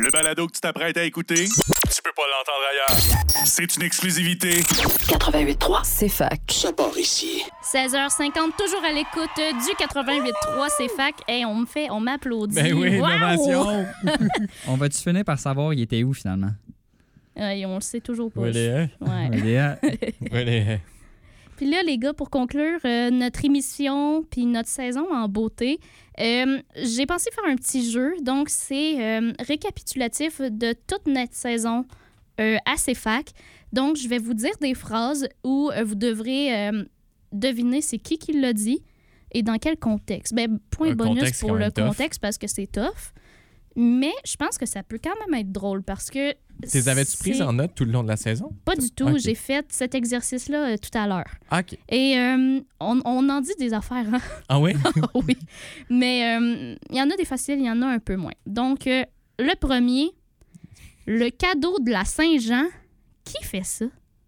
Le balado que tu t'apprêtes à écouter, tu peux pas l'entendre ailleurs. C'est une exclusivité. 88.3, c'est fac. Ça part ici. 16h50, toujours à l'écoute du 88.3, c'est fac. Hey, on m'applaudit. Ben oui, Wow! innovation. On va-tu finir par savoir il était où finalement? On le sait toujours pas. Ouais. Ouais. Puis là, les gars, pour conclure notre émission puis notre saison en beauté, j'ai pensé faire un petit jeu. Donc, c'est récapitulatif de toute notre saison à CFAC. Donc, je vais vous dire des phrases où vous devrez deviner c'est qui l'a dit et dans quel contexte. Ben, point Un bonus contexte pour quand le même tough. contexte parce que c'est tough. Mais je pense que ça peut quand même être drôle parce que... T'es avais-tu prises en note tout le long de la saison? Pas du tout. Ok. J'ai fait cet exercice-là tout à l'heure. OK. Et on en dit des affaires, hein? Ah oui? Oui. Mais il y en a des faciles, il y en a un peu moins. Donc, le premier, le cadeau de la Saint-Jean. Qui fait ça?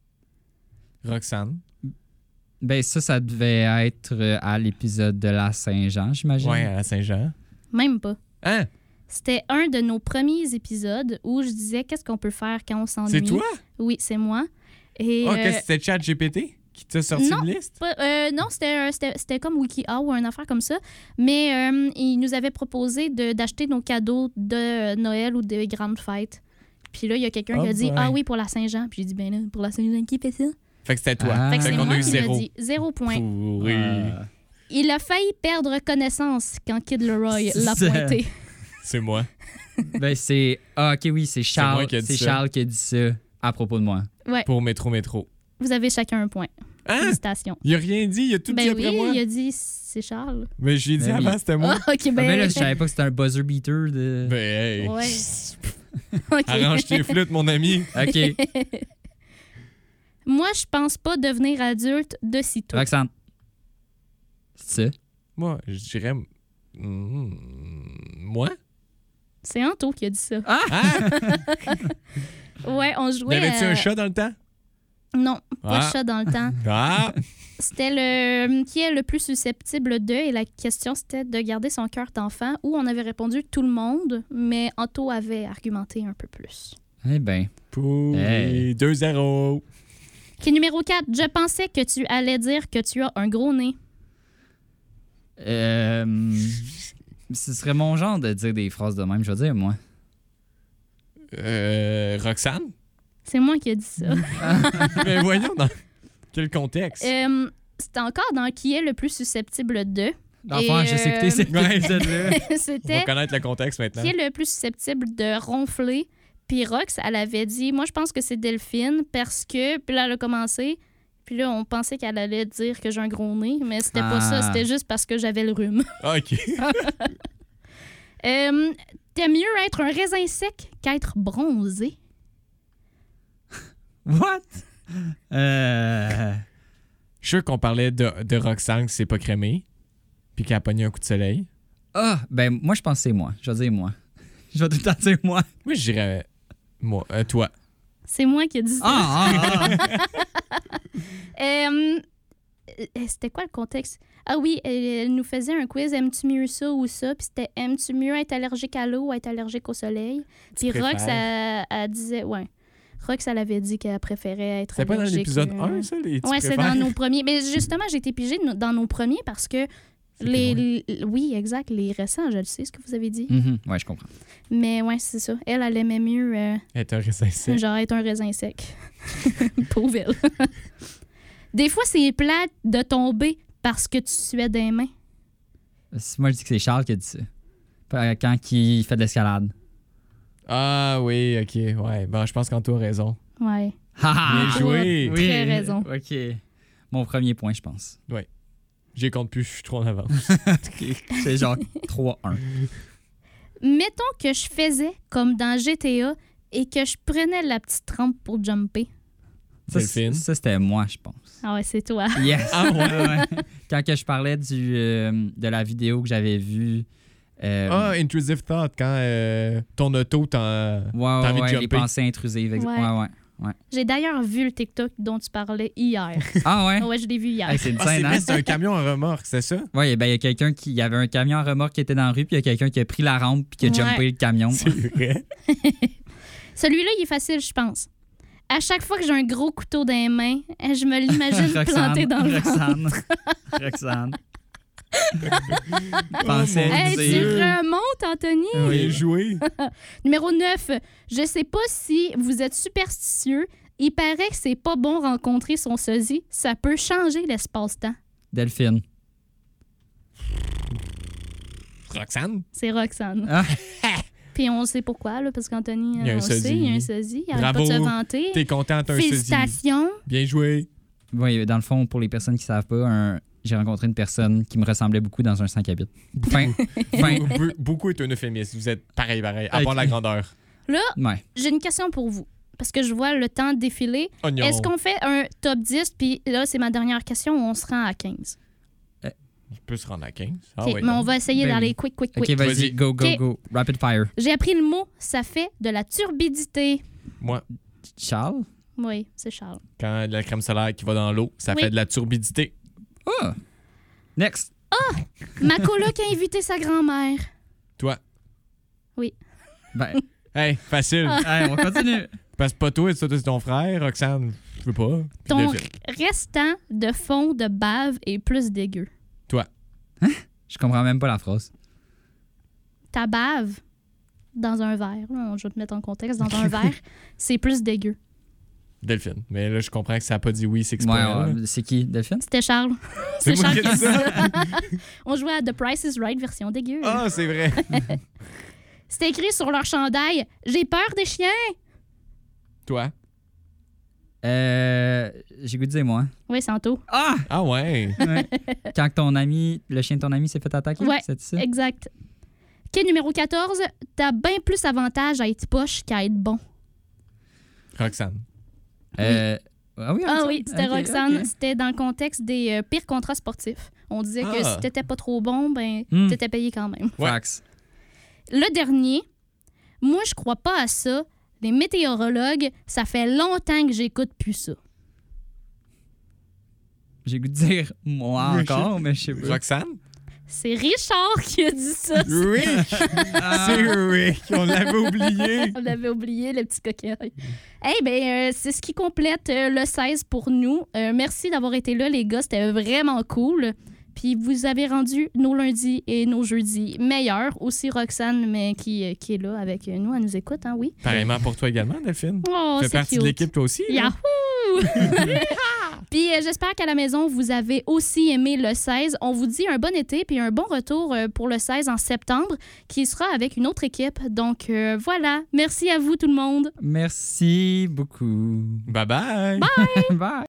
Roxane. Ben ça devait être à l'épisode de la Saint-Jean, j'imagine. Ouais, à la Saint-Jean. Même pas. Hein? C'était un de nos premiers épisodes où je disais qu'est-ce qu'on peut faire quand on s'ennuie. C'est toi? Oui, c'est moi. Et, Oh, qu'est-ce que c'était ChatGPT qui t'a sorti non. une liste? non, c'était comme WikiHow ou une affaire comme ça. Mais il nous avait proposé d'acheter nos cadeaux de Noël ou des grandes fêtes. Puis là, il y a quelqu'un qui a dit « Ah oui, pour la Saint-Jean. » Puis j'ai dit « Ben là, pour la Saint-Jean, qui fait ça? » Fait que c'était toi. Ah. Fait que c'est qu'on moi a eu qui l'a zéro. dit. 0 point. Pourri. Il a failli perdre connaissance quand Kid Leroy l'a C'est- pointé. C'est moi. Ben c'est... Ah, OK, oui, c'est moi Charles. qui a dit C'est ça. Charles qui a dit ça à propos de moi. Ouais, Pour Métro. vous avez chacun un point. Hein? Félicitations. Il a rien dit, il a tout dit Ben après oui, moi. il a dit c'est Charles. Mais je l'ai dit Ben oui. avant, c'était moi. Ah, OK, Ah, ben... ben là, je savais pas que c'était un buzzer beater de... Ben hey. Ouais. OK. Arrange tes flûtes, mon ami. OK. Moi, je pense pas devenir adulte de sitôt. Roxane. C'est ça? Moi, je dirais... Moi? C'est Anto qui a dit ça. Ah! Ouais, on jouait... Y'avais-tu un chat dans le temps? Non, pas de Ah. chat dans le temps. Ah! C'était le qui est le plus susceptible de, et la question c'était de garder son cœur d'enfant, où on avait répondu tout le monde, mais Anto avait argumenté un peu plus. Eh ben. Pourri. Hey. 2-0. Ok, numéro 4, je pensais que tu allais dire que tu as un gros nez. Ce serait mon genre de dire des phrases de même, je veux dire, moi. Roxane? C'est moi qui ai dit ça. Mais voyons, dans quel contexte? C'était encore dans qui est le plus susceptible de. Enfin, Et, je sais écouter cet Ouais. épisode-là. On va C'était connaître le contexte maintenant. qui est le plus susceptible de ronfler. Puis Rox, elle avait dit, moi je pense que c'est Delphine parce que, puis là elle a commencé, puis là on pensait qu'elle allait dire que j'ai un gros nez, mais c'était pas ça, c'était juste parce que j'avais le rhume. Ah, OK. T'aimes mieux être un raisin sec qu'être bronzé? What? Je suis sûr qu'on parlait de Roxane qui s'est pas crémé puis qui a pogné un coup de soleil. Ah, ben moi, je pense que c'est moi. Je vais dire moi. Je vais tout le temps dire moi. Moi, je dirais moi, toi. C'est moi qui ai dit ça. Ah! C'était quoi le contexte? Ah oui, elle nous faisait un quiz, aimes-tu mieux ça ou ça? Puis c'était, aimes-tu mieux être allergique à l'eau ou être allergique au soleil? Puis Rox, elle disait, ouais. Rox, elle avait dit qu'elle préférait être C'était pas dans allergique. l'épisode 1, ça, les tu Ouais, c'est préfères? dans nos premiers. Mais justement, j'ai été pigée dans nos premiers parce que C'est plus loin. oui, exact, les récents, je le sais ce que vous avez dit. Mhm, ouais, je comprends. Mais ouais, c'est ça. Elle aimait mieux Être un raisin sec. genre être un raisin sec. Pauvre elle. Des fois, c'est plate de tomber parce que tu suais des mains. Moi, je dis que c'est Charles qui a dit ça. Quand il fait de l'escalade. Ah oui, OK. Ouais. Bon, je pense qu'Anto a raison. Ouais. Bien joué. Oui, Très raison. OK. Mon premier point, je pense. J'y compte plus, je suis trop en avance. C'est genre 3-1. Mettons que je faisais comme dans GTA et que je prenais la petite rampe pour jumper. Delphine. Ça, c'était moi, je pense. Ah ouais, c'est toi. Yes! Ah ouais? Ouais. Quand que je parlais de la vidéo que j'avais vue. Intrusive Thought, quand ton auto t'as Ouais, envie de les jumper. pensées intrusives. Ouais. Ouais. Ouais. J'ai d'ailleurs vu le TikTok dont tu parlais hier. Ah ouais? Ouais, je l'ai vu hier. Hey, c'est une Ah, c'est scène, vrai, hein? c'est un camion en remorque, c'est ça? Ouais, ben, il y avait un camion en remorque qui était dans la rue, puis il y a quelqu'un qui a pris la rampe puis qui a Ouais. jumpé le camion. C'est vrai. Celui-là, il est facile, je pense. À chaque fois que j'ai un gros couteau dans les mains, je me l'imagine planté dans le ventre. Roxane. Pensez Hey, dire- tu remontes, Anthony. Bien joué. Numéro 9. Je sais pas si vous êtes superstitieux. Il paraît que c'est pas bon rencontrer son sosie. Ça peut changer l'espace-temps. Delphine. Roxane? C'est Roxane. Ah. Puis on sait pourquoi, là, parce qu'Anthony, Il y a un on sosie. sait, il y a un sosie. Il arrête pas Bravo. de se vanter. T'es content, t'as un sosie. Félicitations. Bien joué. Oui, dans le fond, pour les personnes qui savent pas, j'ai rencontré une personne qui me ressemblait beaucoup dans un 5 à 8. Fin. Beaucoup est un euphémisme. Vous êtes pareil, à part Ok. la grandeur. Là, Ouais. j'ai une question pour vous. Parce que je vois le temps défiler. Oignon. Est-ce qu'on fait un top 10? Puis là, c'est ma dernière question. On se rend à 15. Je peux se rendre à 15. Ah, OK, ouais, mais non. on va essayer Ben d'aller oui. quick. OK, vas-y, Vas-y. go, go, Ok. go. Rapid fire. J'ai appris le mot. Ça fait de la turbidité. Moi, Charles? Oui, c'est Charles. quand la crème solaire qui va dans l'eau, ça Oui. fait de la turbidité. Oh! Next. Ma coloc a invité sa grand-mère. Toi. Ben, Hey, facile. hey, on continue. Parce que pas toi, ça, c'est ton frère, Roxane. Je veux pas. Puis Ton Delphine. restant de fond de bave est plus dégueu. Je comprends même pas la phrase. Ta bave dans un verre, là, je vais te mettre en contexte, dans un verre, c'est plus dégueu. Delphine. Mais là, je comprends que ça n'a pas dit oui, c'est que c'est Ouais, pas elle. ouais, c'est qui, Delphine? C'était Charles. C'est C'est moi Charles qui ai qui a dit dit ça. ça. On jouait à The Price is Right version dégueu. Ah, c'est vrai. C'était écrit sur leur chandail « J'ai peur des chiens Toi. J'ai goût de dire moi. ». Oui, Santo. Ah! Ah ouais. Ouais. Quand le chien de ton ami s'est fait attaquer, Ouais, c'est ça? Exact. OK, numéro 14. T'as bien plus avantage à être poche qu'à être bon. Roxane. Ah oui, Ah Roxane? oui, c'était Ok, Roxane. ok. C'était dans le contexte des pires contrats sportifs. On disait que Ah. si t'étais pas trop bon, ben Hmm. t'étais payé quand même. Ouais. Facts. Le dernier, moi, je crois pas à ça. Les météorologues, ça fait longtemps que j'écoute plus ça. J'ai goût de dire moi Oui, encore, mais je sais pas. Roxane? C'est Richard qui a dit ça. Rick! Ah. C'est Rick! On l'avait oublié. On avait oublié le petit coquin. C'est ce qui complète le 16 pour nous. Merci d'avoir été là, les gars. C'était vraiment cool. Puis vous avez rendu nos lundis et nos jeudis meilleurs. Aussi Roxane, mais qui est là avec nous. Elle nous écoute, hein, oui. Pareillement pour toi également, Delphine. Oh, Tu fais c'est partie cute. de l'équipe, toi aussi. là? Yahoo! Puis j'espère qu'à la maison, vous avez aussi aimé le 16. On vous dit un bon été puis un bon retour pour le 16 en septembre qui sera avec une autre équipe. Donc voilà. Merci à vous tout le monde. Merci beaucoup. Bye bye. Bye.